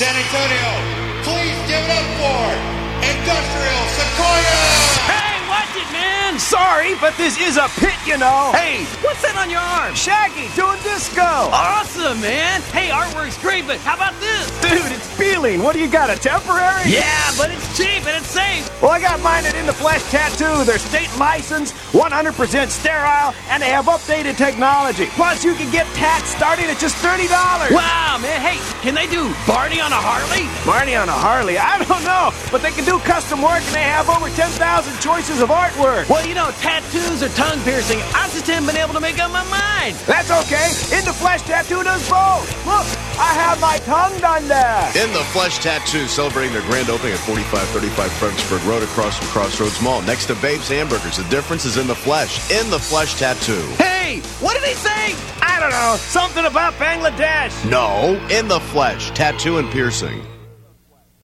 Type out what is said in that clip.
San Antonio, please give it up for Industrial Sequoia! Hey, watch it, man! Sorry, but this is a pit, you know. Hey, what's that on your arm? Shaggy doing disco. Awesome, man! Hey, artwork's great, but how about this? Dude, it's peeling. What do you got, a temporary? Yeah, but it's cheap and it's safe. Well, I got mine at In the Flesh Tattoo. They're state licensed, 100% sterile, and they have updated technology. Plus, you can get tats starting at just $30. Wow, man. Hey, can they do Barney on a Harley? Barney on a Harley? I don't know, but they can do custom work, and they have over 10,000 choices of artwork. Well, you know, tattoos or tongue piercing, I just haven't been able to make up my mind. That's okay. In the Flesh Tattoo does both. Look, I have my tongue done there. In the Flesh Tattoo, celebrating their grand opening at 4535 Fredericksburg Road across from Crossroads Mall. Next to Babe's Hamburgers. The difference is in the flesh. In the Flesh Tattoo. Hey, what did he say? I don't know. Something about Bangladesh. No, in the flesh. Tattoo and piercing.